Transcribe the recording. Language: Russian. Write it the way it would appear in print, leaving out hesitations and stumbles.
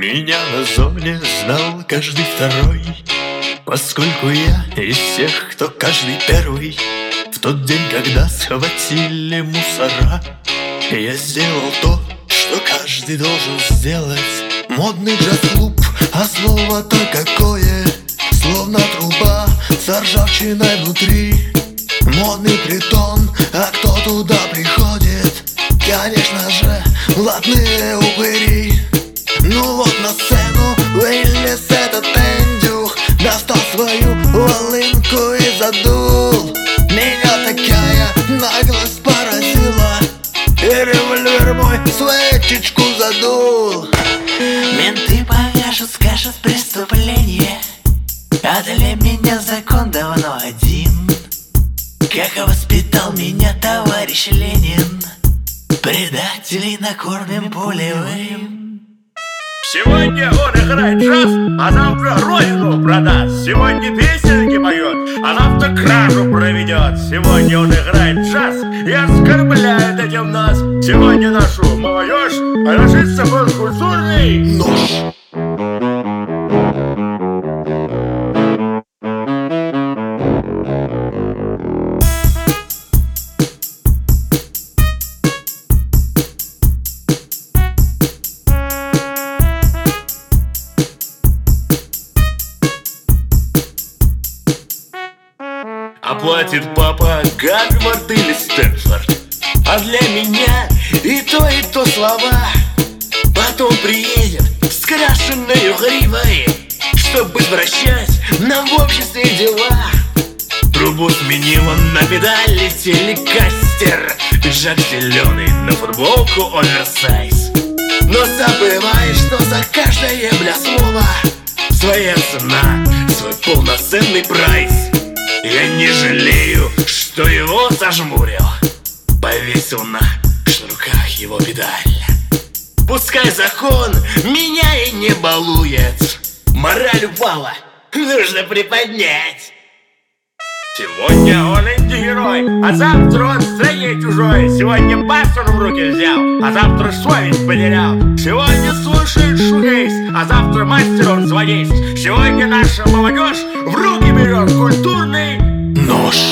Меня на зоне знал каждый второй, поскольку я из тех, кто каждый первый. В тот день, когда схватили мусора, я сделал то, что каждый должен сделать. Модный джаз-клуб, а слово-то какое, словно труба с ржавчиной внутри. Модный притон, а кто туда приходит? Конечно же, блатные упыри. Ну вот на сцену вылез этот индюх, достал свою волынку и задул. Меня такая наглость поразила, и револьвер мой свечечку задул. Менты повяжут, скажут преступление, а для меня закон давно один. Как воспитал меня товарищ Ленин, предателей накормим пулевым. Сегодня он играет джаз, а завтра родину продаст. Сегодня песенки поет, а завтра кражу проведет. Сегодня он играет джаз и оскорбляет этим нас. Сегодня нашу молодежь ложится в культурный нож. Оплатит папа Гарвард или Стэнфорд, А для меня и то слова. Потом приедет с крашенной гривой, чтобы возвращать нам в обществе дела. трубу сменил он на педали телекастер, пиджак зеленый, на футболку оверсайз. Но забываешь, что за каждое слово Своя цена, свой полноценный прайс. Я не жалею, что его зажмурил, повесил на шнурках его педаль. Пускай закон меня и не балует, мораль упала, нужно приподнять. Сегодня он инди-герой, а завтра он в стране чужой. Сегодня бас он в руки взял, а завтра совесть потерял. Сегодня слушает шугейс, а завтра мастер он звонит. Сегодня наша молодежь в руки берет культурный нож.